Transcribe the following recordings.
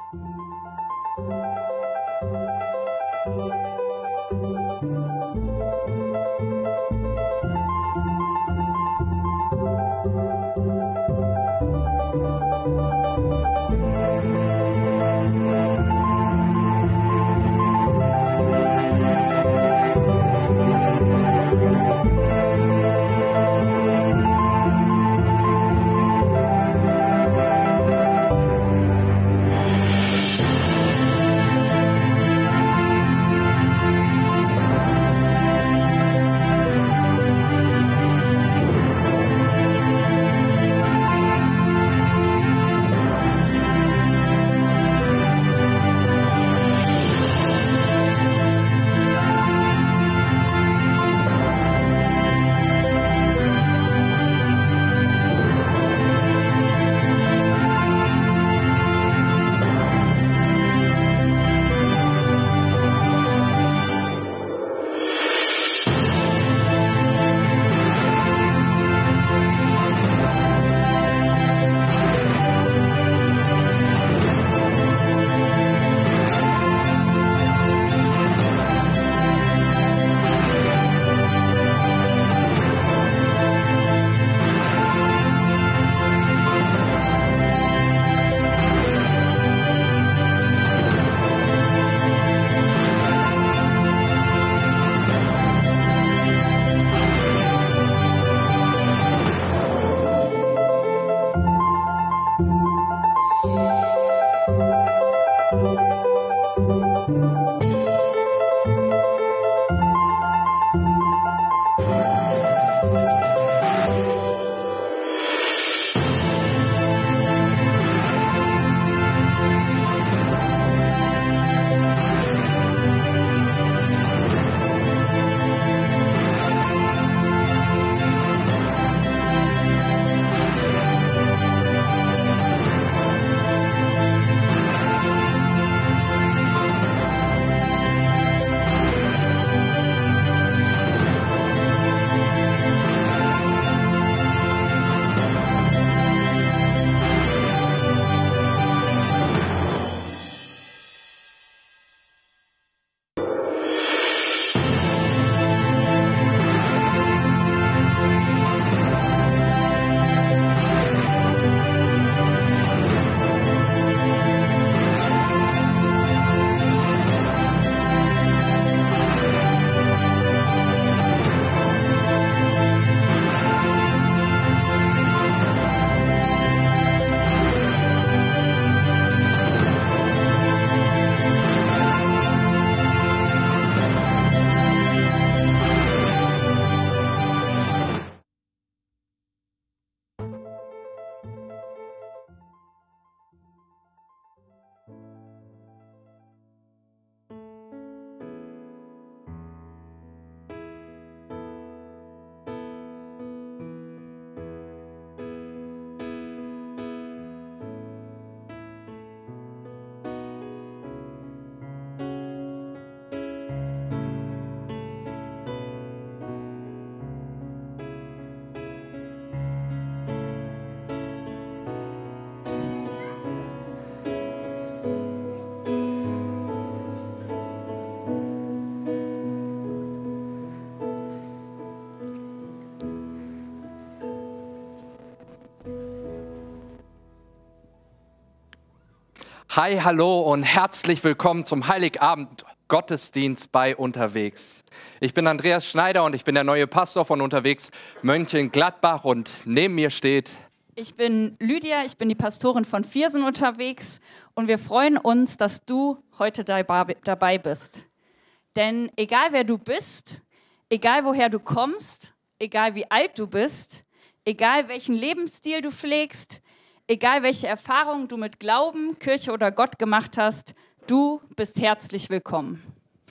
Hi, hallo und herzlich willkommen zum Heiligabend Gottesdienst bei Unterwegs. Ich bin Andreas Schneider und ich bin der neue Pastor von Unterwegs Mönchengladbach und neben mir steht... Ich bin Lydia, ich bin die Pastorin von Viersen Unterwegs und wir freuen uns, dass du heute dabei bist. Denn egal wer du bist, egal woher du kommst, egal wie alt du bist, egal welchen Lebensstil du pflegst, egal welche Erfahrungen du mit Glauben, Kirche oder Gott gemacht hast, du bist herzlich willkommen.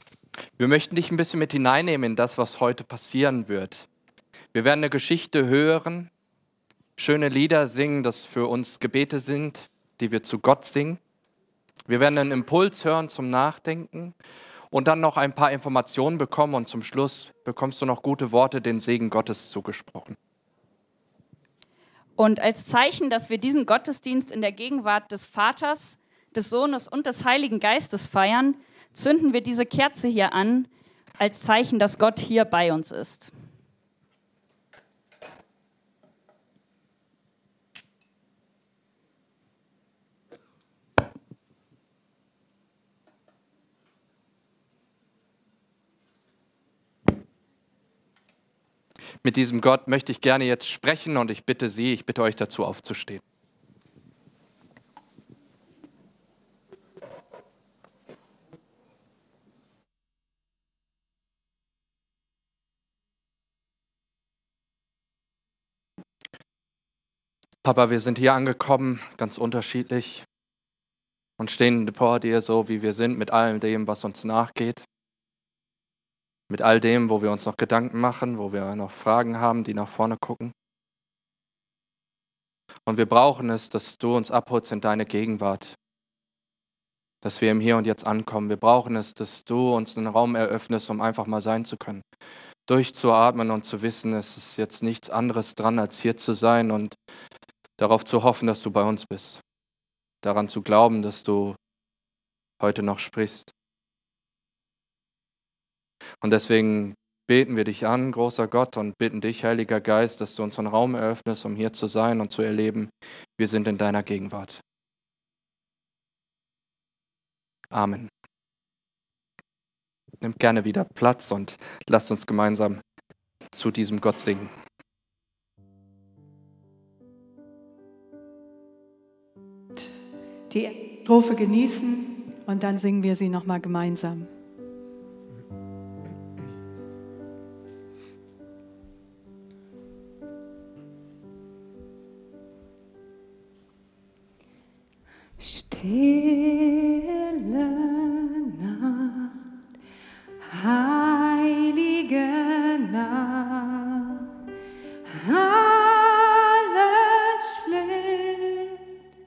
Wir möchten dich ein bisschen mit hineinnehmen in das, was heute passieren wird. Wir werden eine Geschichte hören, schöne Lieder singen, das für uns Gebete sind, die wir zu Gott singen. Wir werden einen Impuls hören zum Nachdenken und dann noch ein paar Informationen bekommen und zum Schluss bekommst du noch gute Worte, den Segen Gottes zugesprochen. Und als Zeichen, dass wir diesen Gottesdienst in der Gegenwart des Vaters, des Sohnes und des Heiligen Geistes feiern, zünden wir diese Kerze hier an, als Zeichen, dass Gott hier bei uns ist. Mit diesem Gott möchte ich gerne jetzt sprechen und ich bitte euch dazu aufzustehen. Papa, wir sind hier angekommen, ganz unterschiedlich und stehen vor dir so, wie wir sind, mit all dem, was uns nachgeht. Mit all dem, wo wir uns noch Gedanken machen, wo wir noch Fragen haben, die nach vorne gucken. Und wir brauchen es, dass du uns abholst in deine Gegenwart, dass wir im Hier und Jetzt ankommen. Wir brauchen es, dass du uns einen Raum eröffnest, um einfach mal sein zu können. Durchzuatmen und zu wissen, es ist jetzt nichts anderes dran, als hier zu sein und darauf zu hoffen, dass du bei uns bist. Daran zu glauben, dass du heute noch sprichst. Und deswegen beten wir dich an, großer Gott, und bitten dich, Heiliger Geist, dass du uns einen Raum eröffnest, um hier zu sein und zu erleben, wir sind in deiner Gegenwart. Amen. Nehmt gerne wieder Platz und lasst uns gemeinsam zu diesem Gott singen. Die Strophe genießen und dann singen wir sie nochmal gemeinsam. Stille Nacht, heilige Nacht, alles schläft,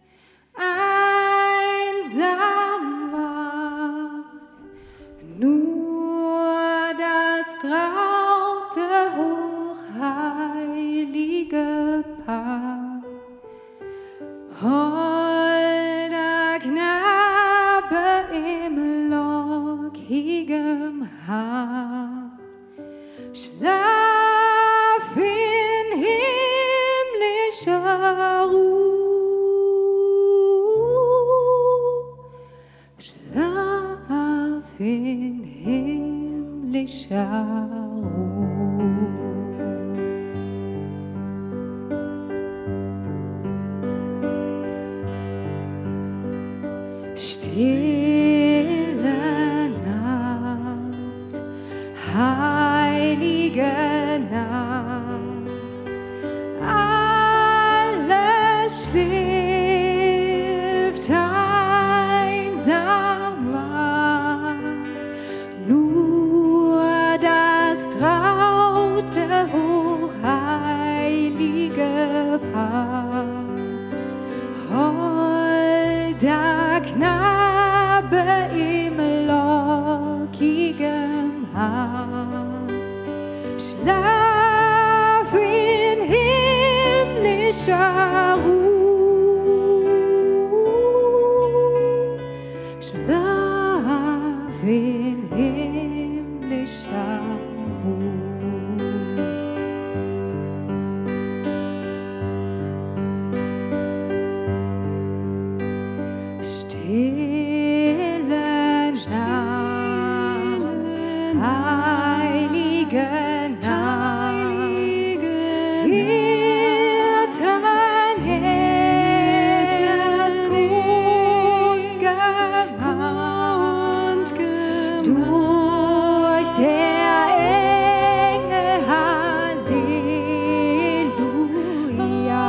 einsam war, nur das traute, hochheilige Paar. Holder Knabe im lockigem Haar, schlaf in himmlischer Ruhe, schlaf in himmlischer Ruhe. Stille Nacht, heilige Nacht, alles schläft, einsam wacht, nur das traute, hochheilige Paar. Holder Knabe im lockigem Haar, schlaf in himmlischer Ruhe, schlaf in himmlischer Ruhe. Stille Nacht, heilige Nacht, Hirten Herd kund gemacht, durch der Engel Halleluja,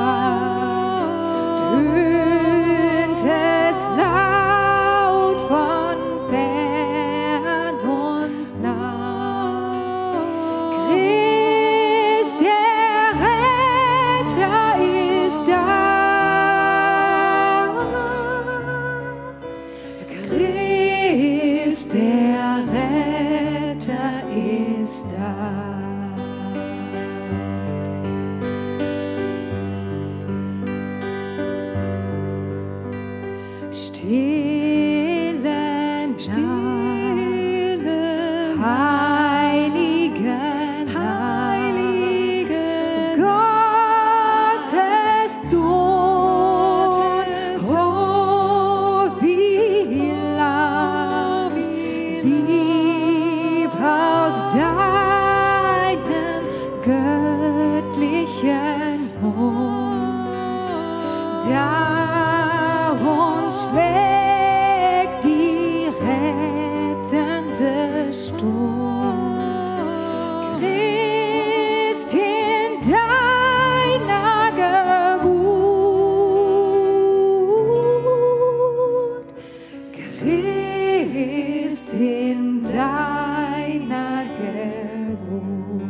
tönt es laut von fern und nah. Christ, der Retter, ist da. Christ, der Retter, ist da. Stille Stille Nacht, heilige Nacht, Gottes Sohn, oh wie Land, lieb aus deinem göttlichen Mund, darum schlägt die rettende Stund. Christ in deiner Geburt, Christ in deiner Geburt.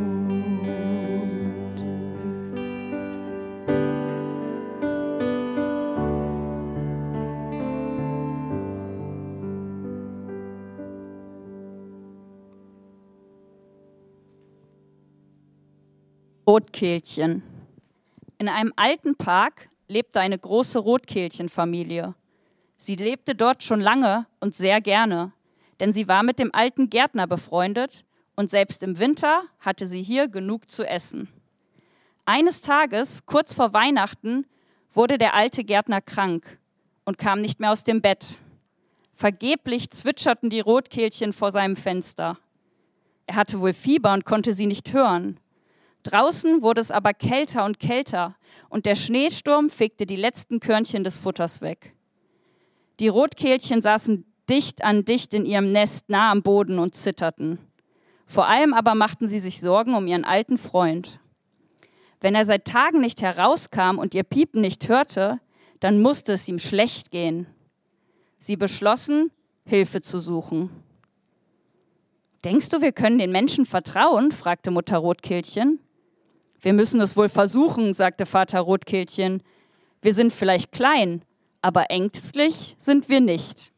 Rotkehlchen. In einem alten Park lebte eine große Rotkehlchenfamilie. Sie lebte dort schon lange und sehr gerne, denn sie war mit dem alten Gärtner befreundet und selbst im Winter hatte sie hier genug zu essen. Eines Tages, kurz vor Weihnachten, wurde der alte Gärtner krank und kam nicht mehr aus dem Bett. Vergeblich zwitscherten die Rotkehlchen vor seinem Fenster. Er hatte wohl Fieber und konnte sie nicht hören. Draußen wurde es aber kälter und kälter und der Schneesturm fegte die letzten Körnchen des Futters weg. Die Rotkehlchen saßen dicht an dicht in ihrem Nest nah am Boden und zitterten. Vor allem aber machten sie sich Sorgen um ihren alten Freund. Wenn er seit Tagen nicht herauskam und ihr Piepen nicht hörte, dann musste es ihm schlecht gehen. Sie beschlossen, Hilfe zu suchen. »Denkst du, wir können den Menschen vertrauen?« fragte Mutter Rotkehlchen. »Wir müssen es wohl versuchen«, sagte Vater Rotkehlchen. »Wir sind vielleicht klein, aber ängstlich sind wir nicht.«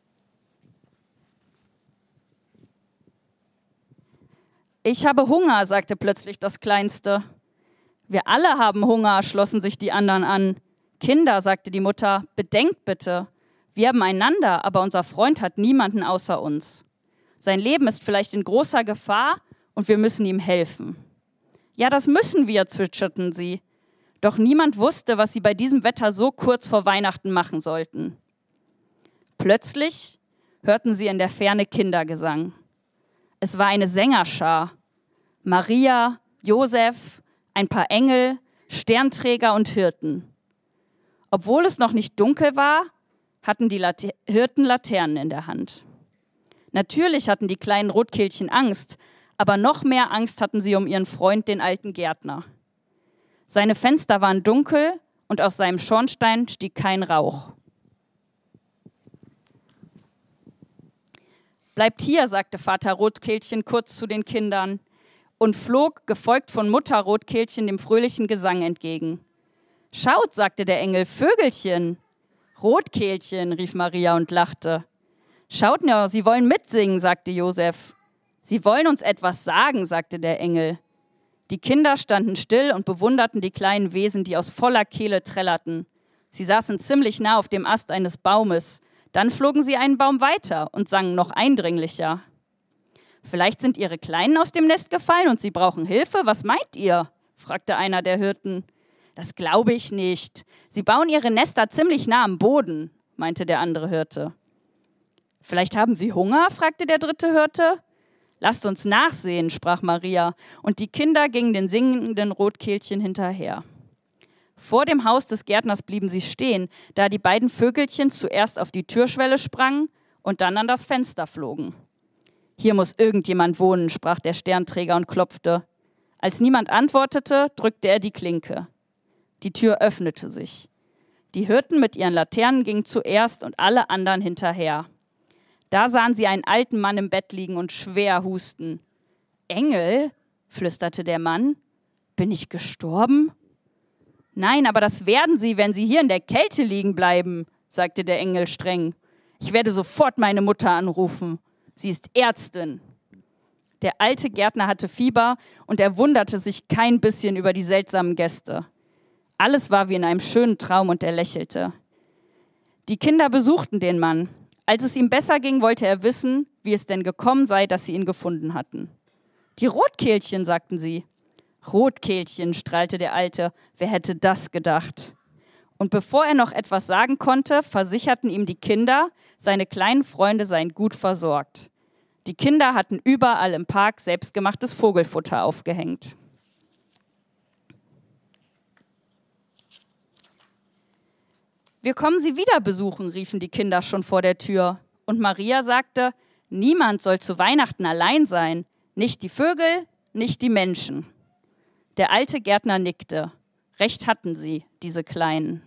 »Ich habe Hunger«, sagte plötzlich das Kleinste. »Wir alle haben Hunger«, schlossen sich die anderen an. »Kinder«, sagte die Mutter, »bedenkt bitte. Wir haben einander, aber unser Freund hat niemanden außer uns. Sein Leben ist vielleicht in großer Gefahr und wir müssen ihm helfen.« »Ja, das müssen wir«, zwitscherten sie. Doch niemand wusste, was sie bei diesem Wetter so kurz vor Weihnachten machen sollten. Plötzlich hörten sie in der Ferne Kindergesang. Es war eine Sängerschar. Maria, Josef, ein paar Engel, Sternträger und Hirten. Obwohl es noch nicht dunkel war, hatten die Hirten Laternen in der Hand. Natürlich hatten die kleinen Rotkehlchen Angst, aber noch mehr Angst hatten sie um ihren Freund, den alten Gärtner. Seine Fenster waren dunkel und aus seinem Schornstein stieg kein Rauch. »Bleibt hier«, sagte Vater Rotkehlchen kurz zu den Kindern und flog, gefolgt von Mutter Rotkehlchen, dem fröhlichen Gesang entgegen. »Schaut«, sagte der Engel, »Vögelchen.« »Rotkehlchen«, rief Maria und lachte. »Schaut nur, sie wollen mitsingen«, sagte Josef. »Sie wollen uns etwas sagen«, sagte der Engel. Die Kinder standen still und bewunderten die kleinen Wesen, die aus voller Kehle trällerten. Sie saßen ziemlich nah auf dem Ast eines Baumes. Dann flogen sie einen Baum weiter und sangen noch eindringlicher. »Vielleicht sind ihre Kleinen aus dem Nest gefallen und sie brauchen Hilfe. Was meint ihr?« fragte einer der Hirten. »Das glaube ich nicht. Sie bauen ihre Nester ziemlich nah am Boden«, meinte der andere Hirte. »Vielleicht haben sie Hunger?«, fragte der dritte Hirte. »Lasst uns nachsehen«, sprach Maria, und die Kinder gingen den singenden Rotkehlchen hinterher. Vor dem Haus des Gärtners blieben sie stehen, da die beiden Vögelchen zuerst auf die Türschwelle sprangen und dann an das Fenster flogen. »Hier muss irgendjemand wohnen«, sprach der Sternträger und klopfte. Als niemand antwortete, drückte er die Klinke. Die Tür öffnete sich. Die Hirten mit ihren Laternen gingen zuerst und alle anderen hinterher. Da sahen sie einen alten Mann im Bett liegen und schwer husten. »Engel«, flüsterte der Mann, »bin ich gestorben?« »Nein, aber das werden Sie, wenn Sie hier in der Kälte liegen bleiben«, sagte der Engel streng. »Ich werde sofort meine Mutter anrufen. Sie ist Ärztin.« Der alte Gärtner hatte Fieber und er wunderte sich kein bisschen über die seltsamen Gäste. Alles war wie in einem schönen Traum und er lächelte. Die Kinder besuchten den Mann. Als es ihm besser ging, wollte er wissen, wie es denn gekommen sei, dass sie ihn gefunden hatten. Die Rotkehlchen, sagten sie. Rotkehlchen, strahlte der Alte, wer hätte das gedacht? Und bevor er noch etwas sagen konnte, versicherten ihm die Kinder, seine kleinen Freunde seien gut versorgt. Die Kinder hatten überall im Park selbstgemachtes Vogelfutter aufgehängt. Wir kommen Sie wieder besuchen, riefen die Kinder schon vor der Tür. Und Maria sagte, niemand soll zu Weihnachten allein sein, nicht die Vögel, nicht die Menschen. Der alte Gärtner nickte. Recht hatten sie, diese Kleinen.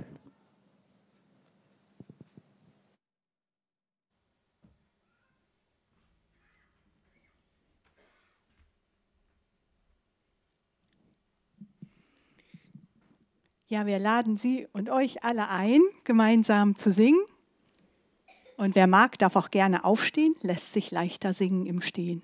Ja, wir laden Sie und euch alle ein, gemeinsam zu singen. Und wer mag, darf auch gerne aufstehen, lässt sich leichter singen im Stehen.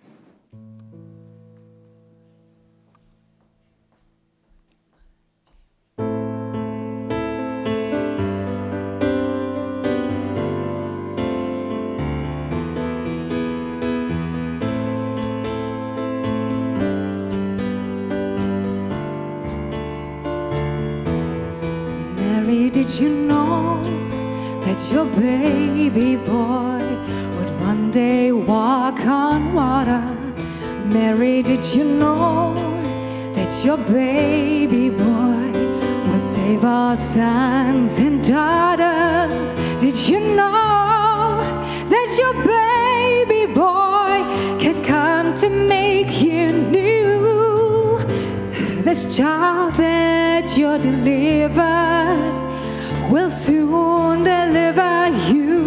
Did you know that your baby boy would one day walk on water? Mary, did you know that your baby boy would save our sons and daughters? Did you know that your baby boy could come to make you new? This child that you're delivered will soon deliver you.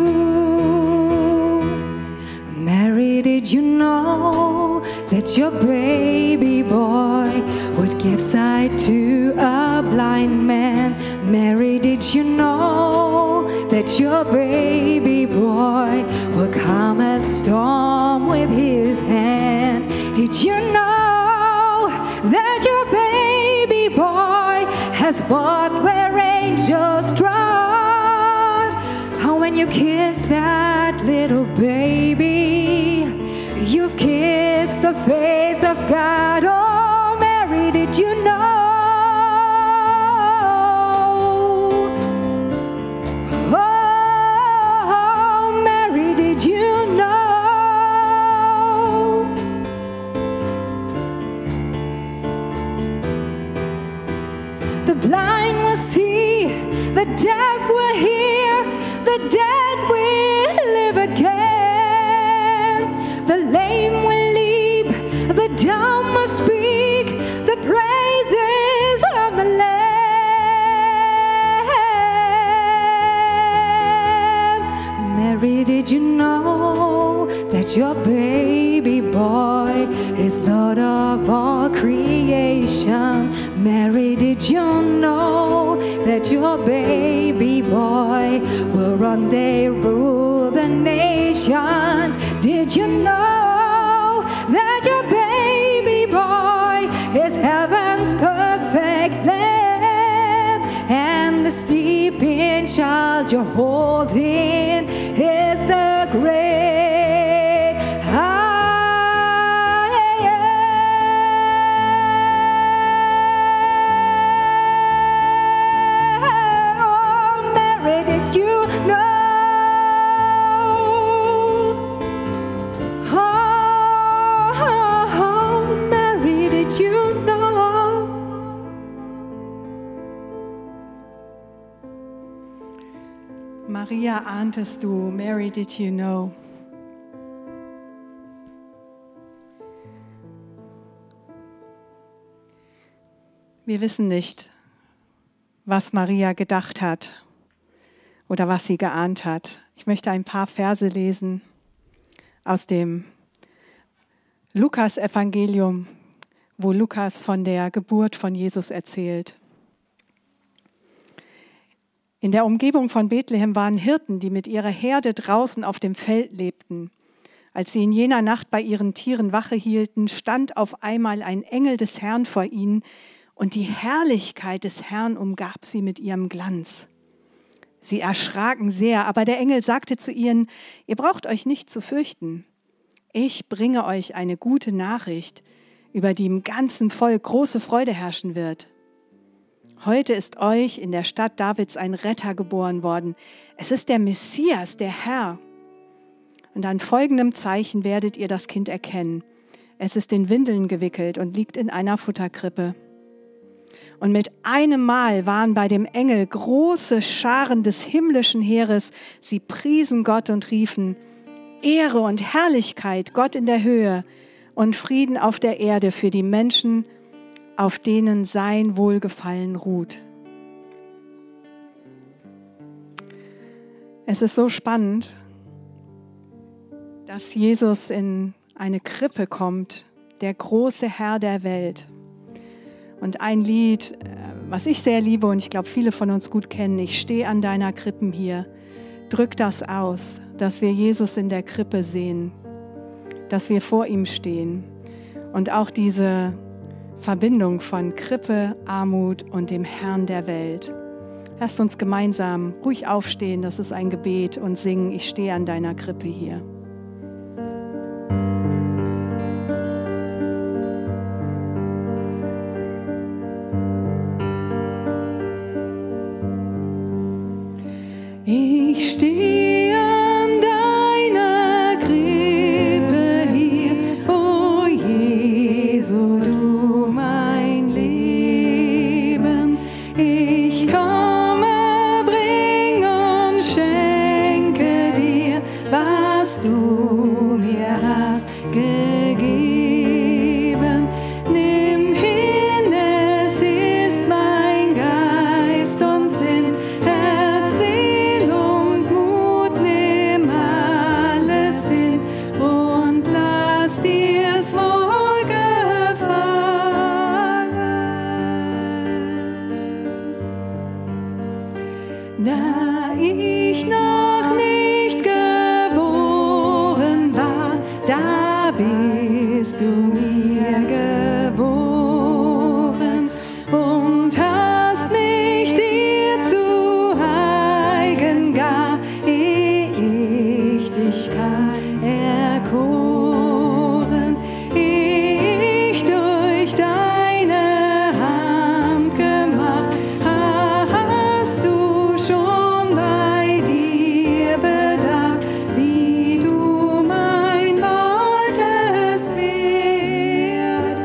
Mary, did you know that your baby boy would give sight to a blind man? Mary, did you know that your baby boy will calm a storm with his hand? Did you know that your baby boy has walked where angels trod? And when you kiss that little baby, you've kissed the face of God. Oh, Mary, did you know? Oh, Mary, did you know? The blind will see, the deaf will hear, the dead will live again. The lame will leap, the dumb will speak, the praises of the Lamb. Mary, did you know that your baby boy is Lord of all creation? Mary, did you know that your baby boy will one day rule the nations? Did you know that your baby boy is heaven's perfect lamb? And the sleeping child you're holding is the great I am. Mary, did you know? Oh, Mary, did you know? Maria, ahntest du, Mary, did you know? Wir wissen nicht, was Maria gedacht hat oder was sie geahnt hat. Ich möchte ein paar Verse lesen aus dem Lukas-Evangelium, wo Lukas von der Geburt von Jesus erzählt. In der Umgebung von Bethlehem waren Hirten, die mit ihrer Herde draußen auf dem Feld lebten. Als sie in jener Nacht bei ihren Tieren Wache hielten, stand auf einmal ein Engel des Herrn vor ihnen und die Herrlichkeit des Herrn umgab sie mit ihrem Glanz. Sie erschraken sehr, aber der Engel sagte zu ihnen: Ihr braucht euch nicht zu fürchten. Ich bringe euch eine gute Nachricht, über die im ganzen Volk große Freude herrschen wird. Heute ist euch in der Stadt Davids ein Retter geboren worden. Es ist der Messias, der Herr. Und an folgendem Zeichen werdet ihr das Kind erkennen. Es ist in Windeln gewickelt und liegt in einer Futterkrippe. Und mit einem Mal waren bei dem Engel große Scharen des himmlischen Heeres. Sie priesen Gott und riefen: Ehre und Herrlichkeit Gott in der Höhe und Frieden auf der Erde für die Menschen, auf denen sein Wohlgefallen ruht. Es ist so spannend, dass Jesus in eine Krippe kommt, der große Herr der Welt. Und ein Lied, was ich sehr liebe und ich glaube, viele von uns gut kennen: Ich stehe an deiner Krippen hier, drückt das aus, dass wir Jesus in der Krippe sehen, dass wir vor ihm stehen. Und auch diese Verbindung von Krippe, Armut und dem Herrn der Welt. Lasst uns gemeinsam ruhig aufstehen, das ist ein Gebet, und singen: Ich stehe an deiner Krippe hier. Ich stehe an deiner Krippe hier, o Jesu, du mein Leben. Ich komme, bring und schenke dir, was du mir hast gegeben. Nimm hin, es ist mein Geist und Sinn, Herz, Seele und Mut, nimm alles hin und lass dir's wohlgefallen. Da ich noch nicht geboren war, da bist du mir geboren und hast mich dir zu eigen gar, ehe ich dich kann erkoren, ehe ich durch deine Hand gemacht, hast du schon bei dir bedacht, wie du mein wolltest werden.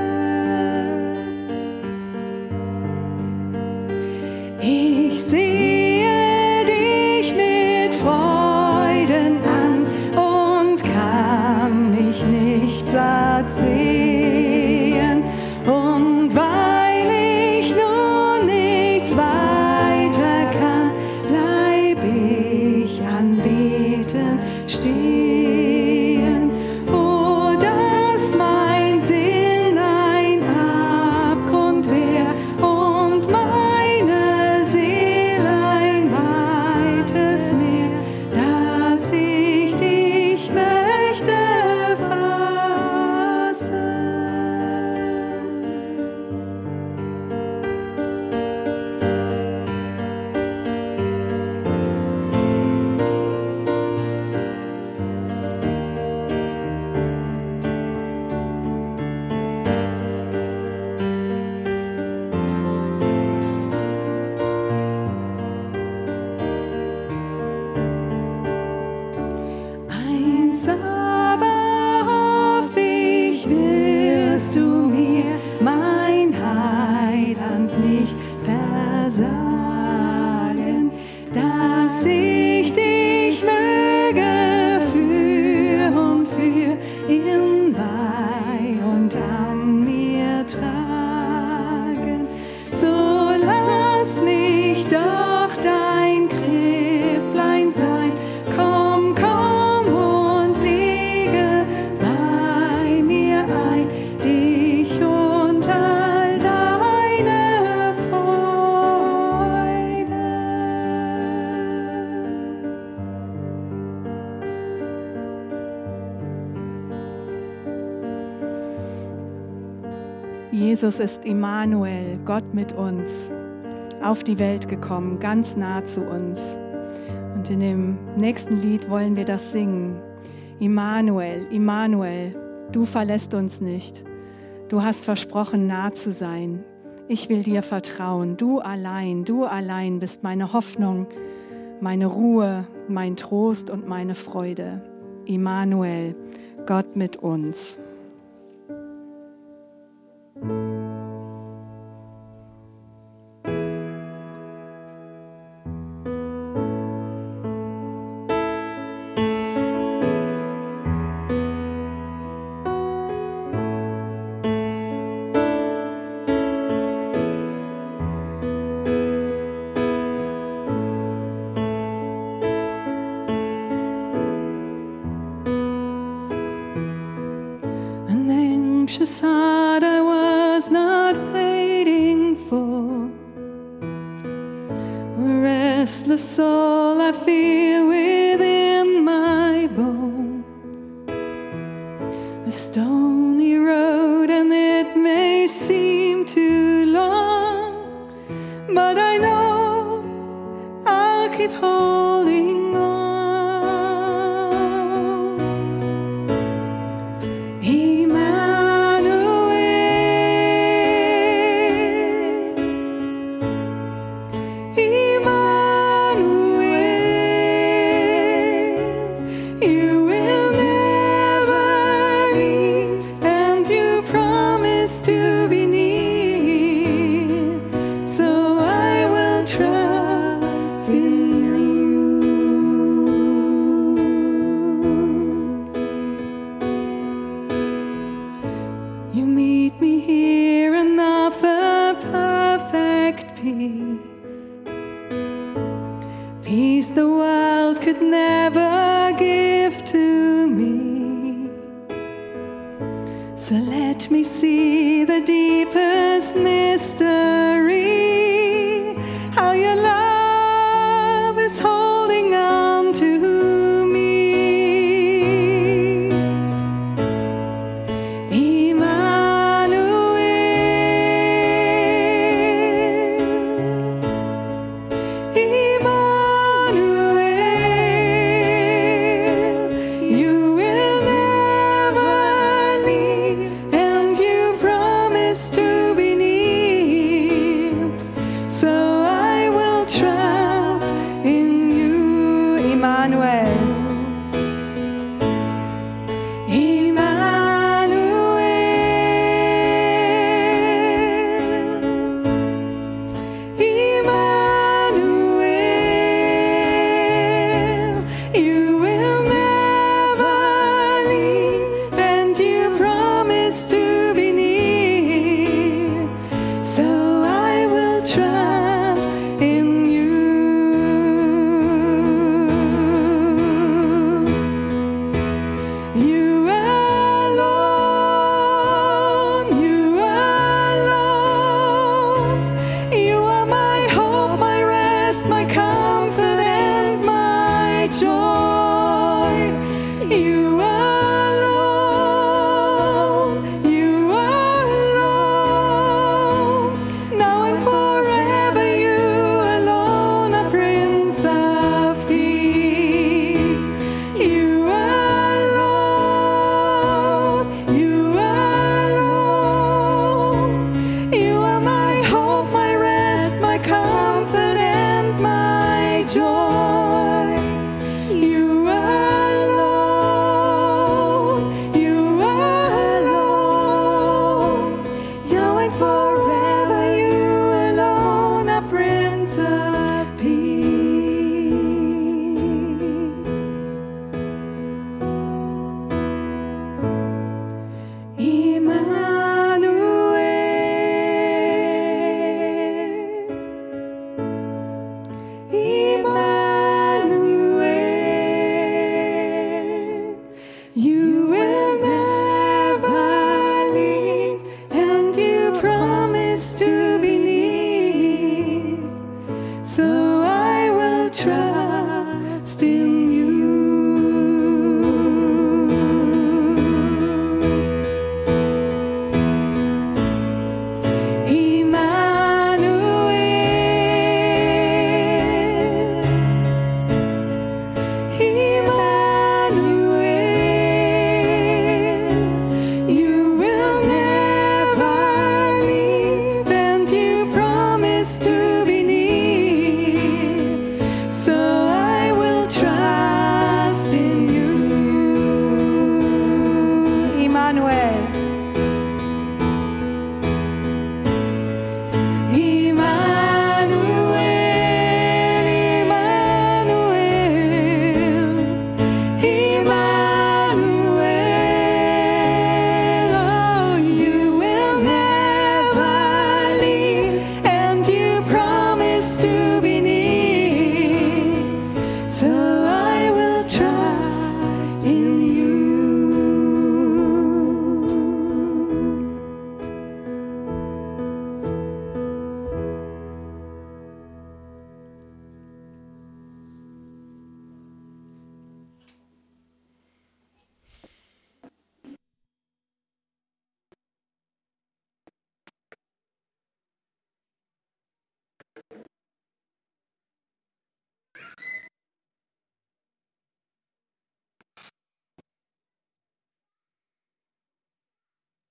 Ich sehe dich mit Freuden an und kann mich nicht satt sehen. Und weil ich nun nichts weiter kann, bleib ich anbeten stehen. Oh, dass mein Sinn ein Abgrund wär und meine Seele ein weites Meer, dass ich dich möchte fassen. Eins aber hoff ich, wirst du mir, mein Heiland, nicht versagen, dass ich dich möge für und für in bei und an mir tragen. So lass mich doch dein Kripplein sein. Komm, komm und lege bei mir ein, dich und all deine Freude. Jesus ist Immanuel, Gott mit uns, auf die Welt gekommen, ganz nah zu uns. Und in dem nächsten Lied wollen wir das singen. Immanuel, Immanuel, du verlässt uns nicht. Du hast versprochen, nah zu sein. Ich will dir vertrauen. Du allein bist meine Hoffnung, meine Ruhe, mein Trost und meine Freude. Immanuel, Gott mit uns. Anxious heart I was not waiting for, a restless soul I feel within my bones, a stony road and it may seem too long, but I know I'll keep holding on. You meet me here and offer perfect peace, peace the world could never give to me. So let me see the deepest mystery, how your love is holding on to me.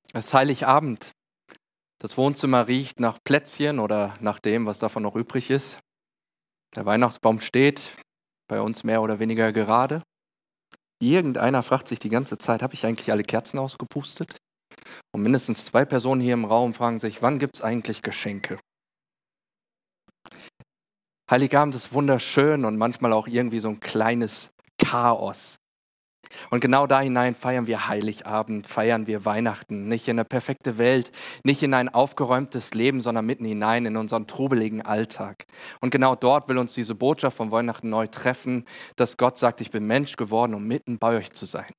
Es ist Heiligabend. Das Wohnzimmer riecht nach Plätzchen oder nach dem, was davon noch übrig ist. Der Weihnachtsbaum steht bei uns mehr oder weniger gerade. Irgendeiner fragt sich die ganze Zeit, habe ich eigentlich alle Kerzen ausgepustet? Und mindestens 2 Personen hier im Raum fragen sich, wann gibt es eigentlich Geschenke? Heiligabend ist wunderschön und manchmal auch irgendwie so ein kleines Chaos. Und genau da hinein feiern wir Heiligabend, feiern wir Weihnachten. Nicht in eine perfekte Welt, nicht in ein aufgeräumtes Leben, sondern mitten hinein in unseren trubeligen Alltag. Und genau dort will uns diese Botschaft von Weihnachten neu treffen, dass Gott sagt, ich bin Mensch geworden, um mitten bei euch zu sein.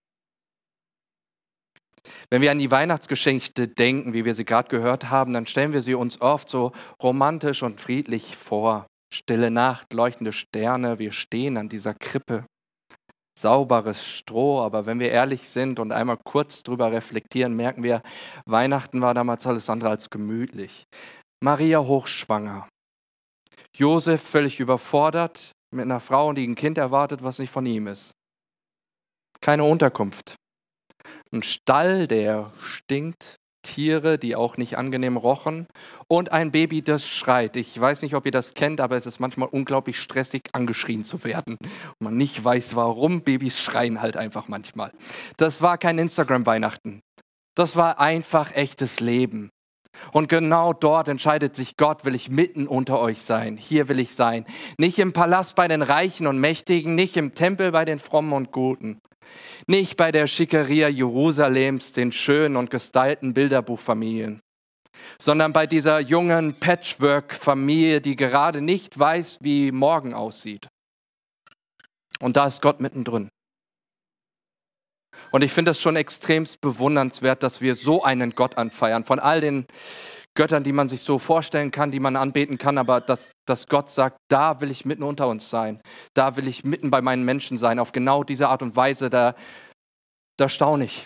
Wenn wir an die Weihnachtsgeschichte denken, wie wir sie gerade gehört haben, dann stellen wir sie uns oft so romantisch und friedlich vor. Stille Nacht, leuchtende Sterne, wir stehen an dieser Krippe. Sauberes Stroh, aber wenn wir ehrlich sind und einmal kurz drüber reflektieren, merken wir, Weihnachten war damals alles andere als gemütlich. Maria hochschwanger. Josef völlig überfordert mit einer Frau, die ein Kind erwartet, was nicht von ihm ist. Keine Unterkunft. Ein Stall, der stinkt, Tiere, die auch nicht angenehm rochen und ein Baby, das schreit. Ich weiß nicht, ob ihr das kennt, aber es ist manchmal unglaublich stressig, angeschrien zu werden. Und man nicht weiß, warum. Babys schreien halt einfach manchmal. Das war kein Instagram-Weihnachten. Das war einfach echtes Leben. Und genau dort entscheidet sich Gott, will ich mitten unter euch sein. Hier will ich sein. Nicht im Palast bei den Reichen und Mächtigen, nicht im Tempel bei den Frommen und Guten. Nicht bei der Schickeria Jerusalems, den schönen und gestylten Bilderbuchfamilien, sondern bei dieser jungen Patchwork-Familie, die gerade nicht weiß, wie morgen aussieht. Und da ist Gott mittendrin. Und ich finde es schon extremst bewundernswert, dass wir so einen Gott anfeiern. Von all den Göttern, die man sich so vorstellen kann, die man anbeten kann, aber dass Gott sagt, da will ich mitten unter uns sein. Da will ich mitten bei meinen Menschen sein. Auf genau diese Art und Weise, da staune ich.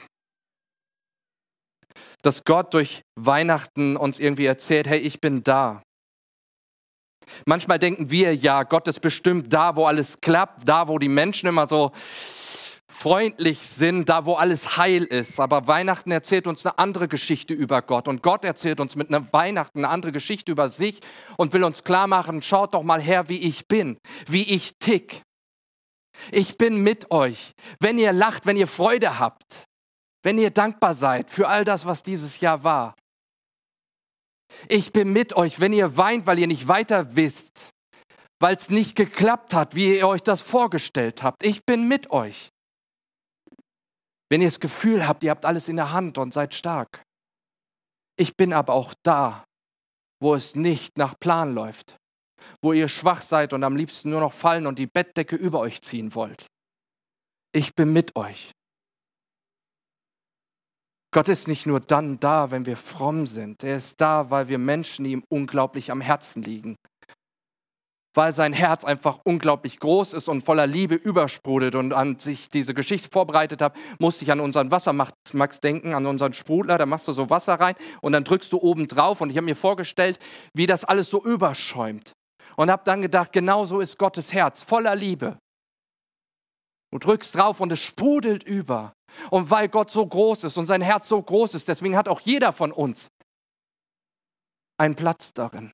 Dass Gott durch Weihnachten uns irgendwie erzählt, hey, ich bin da. Manchmal denken wir, ja, Gott ist bestimmt da, wo alles klappt, da, wo die Menschen immer so freundlich sind, da wo alles heil ist. Aber Weihnachten erzählt uns eine andere Geschichte über Gott. Und Gott erzählt uns mit einer Weihnachten eine andere Geschichte über sich und will uns klar machen, schaut doch mal her, wie ich bin, wie ich tick. Ich bin mit euch. Wenn ihr lacht, wenn ihr Freude habt, wenn ihr dankbar seid für all das, was dieses Jahr war. Ich bin mit euch, wenn ihr weint, weil ihr nicht weiter wisst, weil es nicht geklappt hat, wie ihr euch das vorgestellt habt. Ich bin mit euch. Wenn ihr das Gefühl habt, ihr habt alles in der Hand und seid stark. Ich bin aber auch da, wo es nicht nach Plan läuft, wo ihr schwach seid und am liebsten nur noch fallen und die Bettdecke über euch ziehen wollt. Ich bin mit euch. Gott ist nicht nur dann da, wenn wir fromm sind. Er ist da, weil wir Menschen ihm unglaublich am Herzen liegen. Weil sein Herz einfach unglaublich groß ist und voller Liebe übersprudelt. Und als ich diese Geschichte vorbereitet habe, musste ich an unseren Wassermax denken, an unseren Sprudler. Da machst du so Wasser rein und dann drückst du oben drauf. Und ich habe mir vorgestellt, wie das alles so überschäumt. Und habe dann gedacht, genau so ist Gottes Herz, voller Liebe. Du drückst drauf und es sprudelt über. Und weil Gott so groß ist und sein Herz so groß ist, deswegen hat auch jeder von uns einen Platz darin.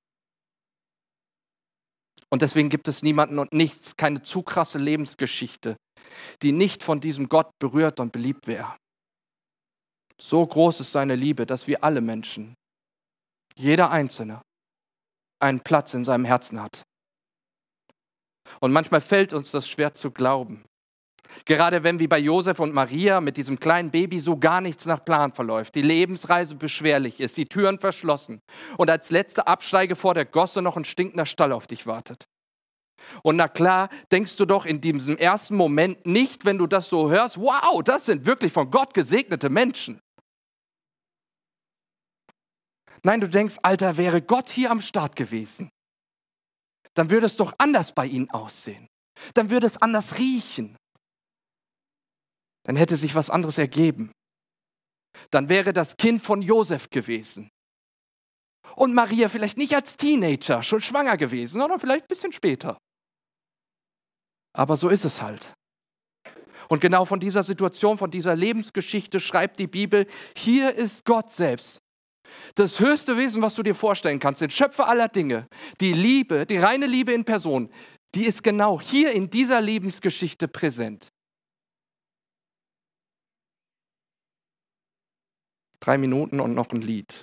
Und deswegen gibt es niemanden und nichts, keine zu krasse Lebensgeschichte, die nicht von diesem Gott berührt und beliebt wäre. So groß ist seine Liebe, dass wir alle Menschen, jeder Einzelne, einen Platz in seinem Herzen hat. Und manchmal fällt uns das schwer zu glauben. Gerade wenn wie bei Josef und Maria mit diesem kleinen Baby so gar nichts nach Plan verläuft, die Lebensreise beschwerlich ist, die Türen verschlossen und als letzte Absteige vor der Gosse noch ein stinkender Stall auf dich wartet. Und na klar, denkst du doch in diesem ersten Moment nicht, wenn du das so hörst, wow, das sind wirklich von Gott gesegnete Menschen. Nein, du denkst, Alter, wäre Gott hier am Start gewesen, dann würde es doch anders bei ihnen aussehen. Dann würde es anders riechen. Dann hätte sich was anderes ergeben. Dann wäre das Kind von Josef gewesen. Und Maria vielleicht nicht als Teenager schon schwanger gewesen, sondern vielleicht ein bisschen später. Aber so ist es halt. Und genau von dieser Situation, von dieser Lebensgeschichte schreibt die Bibel, hier ist Gott selbst. Das höchste Wesen, was du dir vorstellen kannst, den Schöpfer aller Dinge, die Liebe, die reine Liebe in Person, die ist genau hier in dieser Lebensgeschichte präsent. 3 Minuten und noch ein Lied.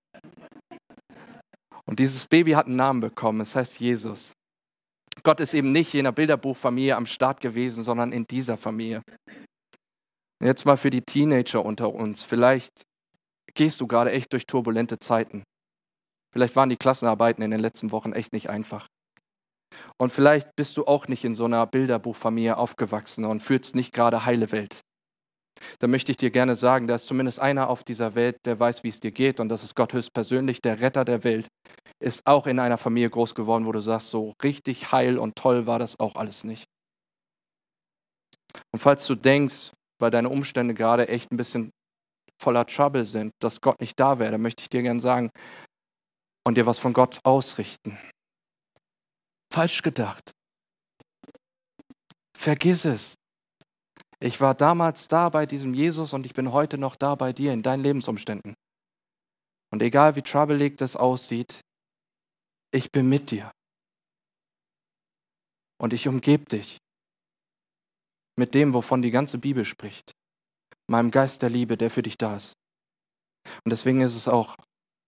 Und dieses Baby hat einen Namen bekommen, es heißt Jesus. Gott ist eben nicht in einer Bilderbuchfamilie am Start gewesen, sondern in dieser Familie. Und jetzt mal für die Teenager unter uns. Vielleicht gehst du gerade echt durch turbulente Zeiten. Vielleicht waren die Klassenarbeiten in den letzten Wochen echt nicht einfach. Und vielleicht bist du auch nicht in so einer Bilderbuchfamilie aufgewachsen und fühlst nicht gerade heile Welt. Da möchte ich dir gerne sagen, da ist zumindest einer auf dieser Welt, der weiß, wie es dir geht. Und das ist Gott höchstpersönlich, der Retter der Welt. Ist auch in einer Familie groß geworden, wo du sagst, so richtig heil und toll war das auch alles nicht. Und falls du denkst, weil deine Umstände gerade echt ein bisschen voller Trouble sind, dass Gott nicht da wäre, dann möchte ich dir gerne sagen und dir was von Gott ausrichten. Falsch gedacht. Vergiss es. Ich war damals da bei diesem Jesus und ich bin heute noch da bei dir in deinen Lebensumständen. Und egal wie troubelig das aussieht, ich bin mit dir. Und ich umgebe dich mit dem, wovon die ganze Bibel spricht. Meinem Geist der Liebe, der für dich da ist. Und deswegen ist es auch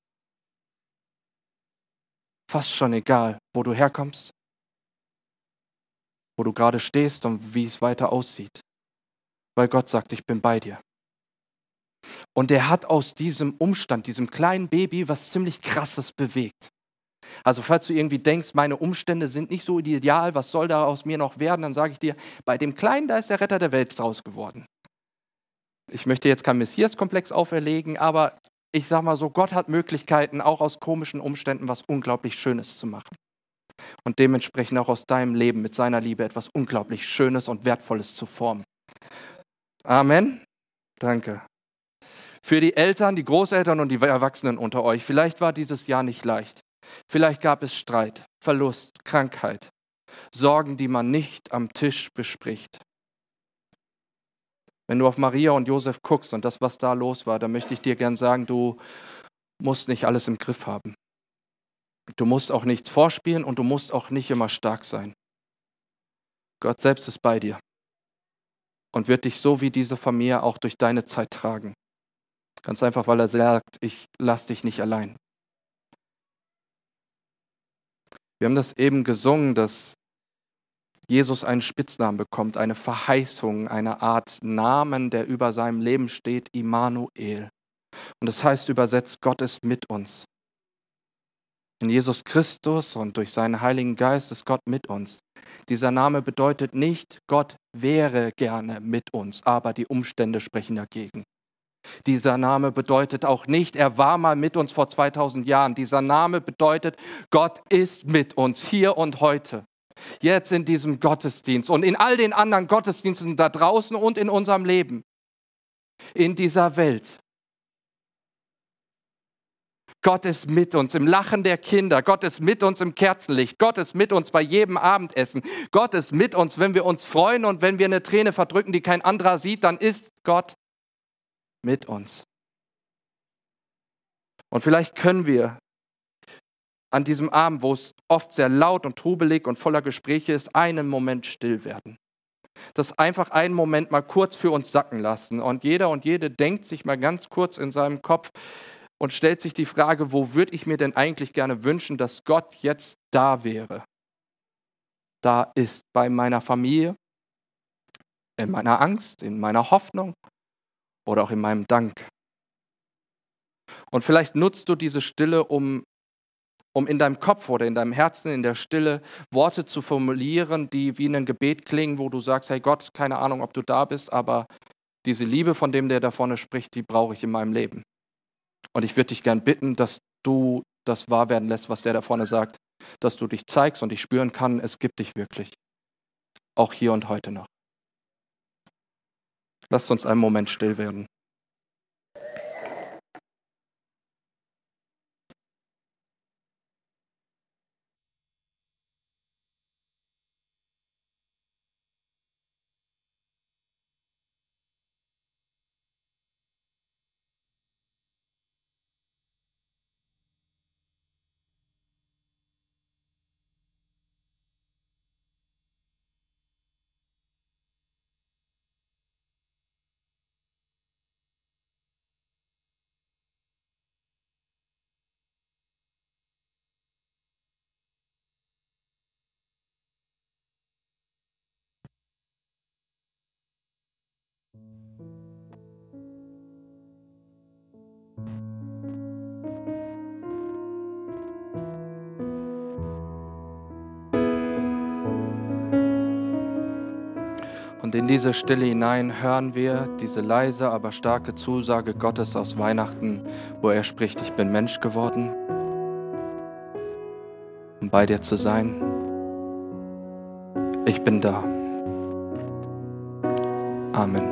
fast schon egal, wo du herkommst, wo du gerade stehst und wie es weiter aussieht. Weil Gott sagt, ich bin bei dir. Und er hat aus diesem Umstand, diesem kleinen Baby, was ziemlich Krasses bewegt. Also falls du irgendwie denkst, meine Umstände sind nicht so ideal, was soll da aus mir noch werden, dann sage ich dir, bei dem Kleinen, da ist der Retter der Welt draus geworden. Ich möchte jetzt keinen Messias-Komplex auferlegen, aber ich sage mal so, Gott hat Möglichkeiten, auch aus komischen Umständen was unglaublich Schönes zu machen. Und dementsprechend auch aus deinem Leben mit seiner Liebe etwas unglaublich Schönes und Wertvolles zu formen. Amen. Danke. Für die Eltern, die Großeltern und die Erwachsenen unter euch, vielleicht war dieses Jahr nicht leicht. Vielleicht gab es Streit, Verlust, Krankheit, Sorgen, die man nicht am Tisch bespricht. Wenn du auf Maria und Josef guckst und das, was da los war, dann möchte ich dir gern sagen, du musst nicht alles im Griff haben. Du musst auch nichts vorspielen und du musst auch nicht immer stark sein. Gott selbst ist bei dir und wird dich so wie diese Familie auch durch deine Zeit tragen. Ganz einfach, weil er sagt, ich lass dich nicht allein. Wir haben das eben gesungen, dass Jesus einen Spitznamen bekommt, eine Verheißung, eine Art Namen, der über seinem Leben steht, Immanuel. Und das heißt übersetzt, Gott ist mit uns. In Jesus Christus und durch seinen Heiligen Geist ist Gott mit uns. Dieser Name bedeutet nicht, Gott wäre gerne mit uns, aber die Umstände sprechen dagegen. Dieser Name bedeutet auch nicht, er war mal mit uns vor 2000 Jahren. Dieser Name bedeutet, Gott ist mit uns hier und heute. Jetzt in diesem Gottesdienst und in all den anderen Gottesdiensten da draußen und in unserem Leben. In dieser Welt. Gott ist mit uns im Lachen der Kinder. Gott ist mit uns im Kerzenlicht. Gott ist mit uns bei jedem Abendessen. Gott ist mit uns, wenn wir uns freuen und wenn wir eine Träne verdrücken, die kein anderer sieht, dann ist Gott mit uns. Und vielleicht können wir an diesem Abend, wo es oft sehr laut und trubelig und voller Gespräche ist, einen Moment still werden. Das einfach einen Moment mal kurz für uns sacken lassen. Und jeder und jede denkt sich mal ganz kurz in seinem Kopf und stellt sich die Frage, wo würde ich mir denn eigentlich gerne wünschen, dass Gott jetzt da wäre? Da ist bei meiner Familie, in meiner Angst, in meiner Hoffnung oder auch in meinem Dank. Und vielleicht nutzt du diese Stille, um in deinem Kopf oder in deinem Herzen, in der Stille, Worte zu formulieren, die wie ein Gebet klingen, wo du sagst, hey Gott, keine Ahnung, ob du da bist, aber diese Liebe, von dem der da vorne spricht, die brauche ich in meinem Leben. Und ich würde dich gern bitten, dass du das wahr werden lässt, was der da vorne sagt, dass du dich zeigst und ich spüren kann, es gibt dich wirklich. Auch hier und heute noch. Lasst uns einen Moment still werden. Und in diese Stille hinein hören wir diese leise, aber starke Zusage Gottes aus Weihnachten, wo er spricht, ich bin Mensch geworden, um bei dir zu sein. Ich bin da. Amen.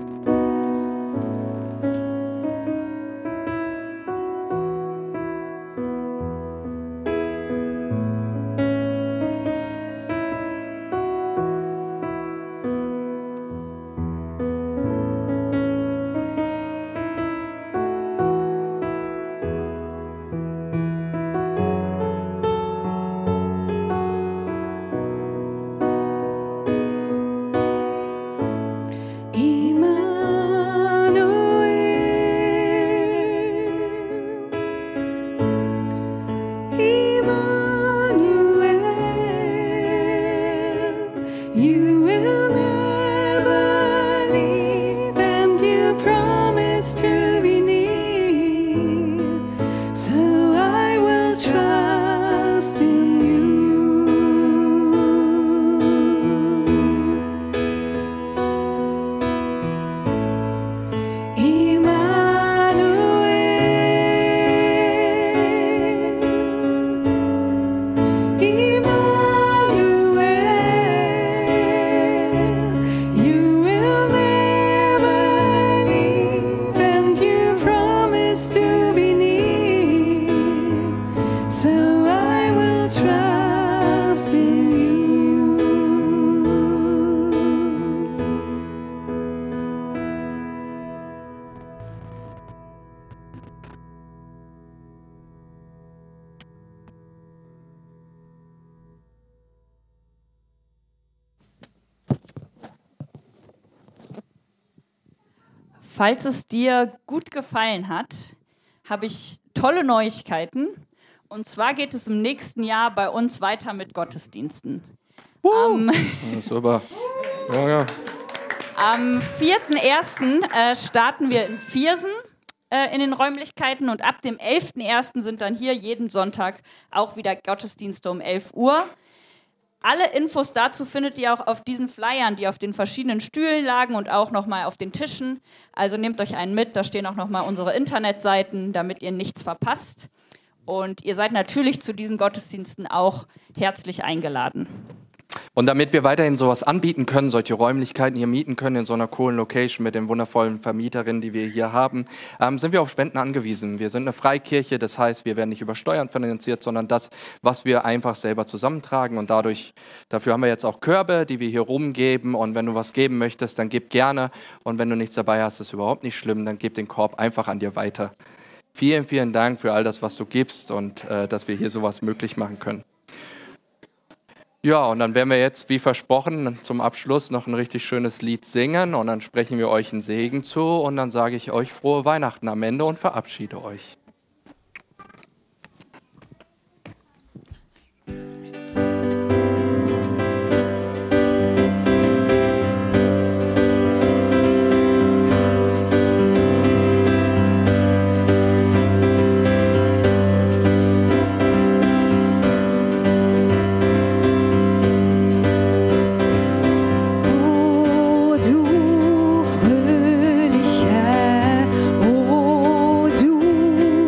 Falls es dir gut gefallen hat, habe ich tolle Neuigkeiten. Und zwar geht es im nächsten Jahr bei uns weiter mit Gottesdiensten. Super. Ja. Am 4.1. Starten wir in Viersen in den Räumlichkeiten und ab dem 11.1. sind dann hier jeden Sonntag auch wieder Gottesdienste um 11 Uhr. Alle Infos dazu findet ihr auch auf diesen Flyern, die auf den verschiedenen Stühlen lagen und auch nochmal auf den Tischen. Also nehmt euch einen mit, da stehen auch nochmal unsere Internetseiten, damit ihr nichts verpasst. Und ihr seid natürlich zu diesen Gottesdiensten auch herzlich eingeladen. Und damit wir weiterhin sowas anbieten können, solche Räumlichkeiten hier mieten können in so einer coolen Location mit den wundervollen Vermieterinnen, die wir hier haben, sind wir auf Spenden angewiesen. Wir sind eine Freikirche, das heißt, wir werden nicht über Steuern finanziert, sondern das, was wir einfach selber zusammentragen. Und dafür haben wir jetzt auch Körbe, die wir hier rumgeben. Und wenn du was geben möchtest, dann gib gerne. Und wenn du nichts dabei hast, ist überhaupt nicht schlimm, dann gib den Korb einfach an dir weiter. Vielen, vielen Dank für all das, was du gibst und dass wir hier sowas möglich machen können. Ja, und dann werden wir jetzt, wie versprochen, zum Abschluss noch ein richtig schönes Lied singen und dann sprechen wir euch einen Segen zu und dann sage ich euch frohe Weihnachten am Ende und verabschiede euch. O du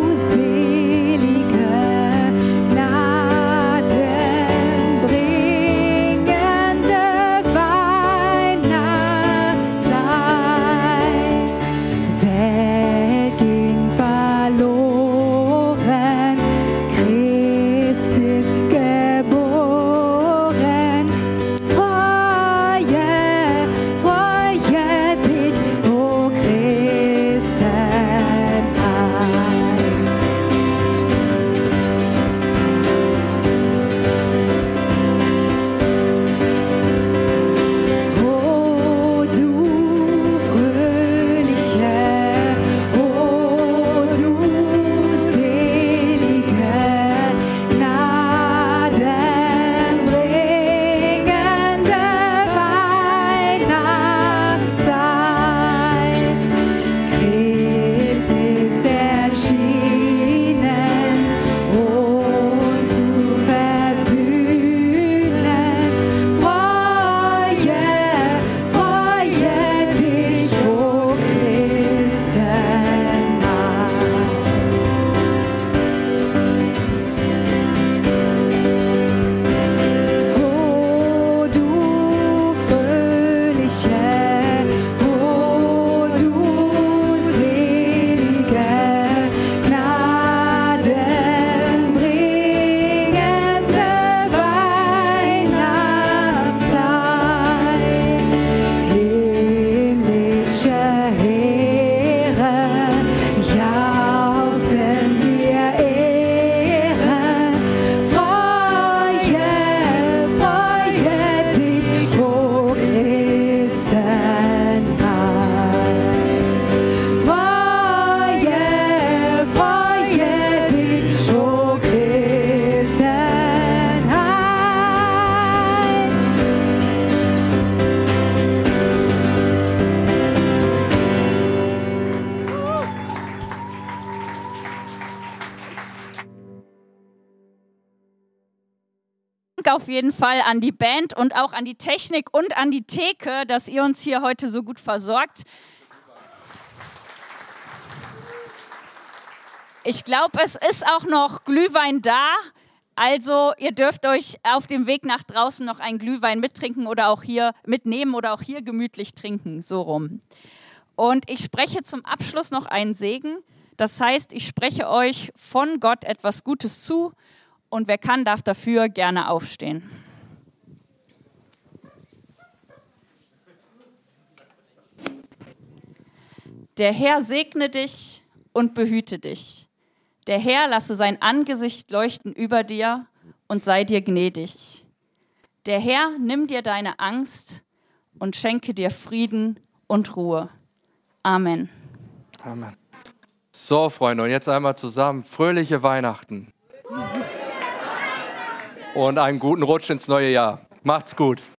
auf jeden Fall an die Band und auch an die Technik und an die Theke, dass ihr uns hier heute so gut versorgt. Ich glaube, es ist auch noch Glühwein da. Also ihr dürft euch auf dem Weg nach draußen noch einen Glühwein mittrinken oder auch hier mitnehmen oder auch hier gemütlich trinken, so rum. Und ich spreche zum Abschluss noch einen Segen. Das heißt, ich spreche euch von Gott etwas Gutes zu und wer kann, darf dafür gerne aufstehen. Der Herr segne dich und behüte dich. Der Herr lasse sein Angesicht leuchten über dir und sei dir gnädig. Der Herr nimm dir deine Angst und schenke dir Frieden und Ruhe. Amen. Amen. So, Freunde, und jetzt einmal zusammen. Fröhliche Weihnachten. Und einen guten Rutsch ins neue Jahr. Macht's gut.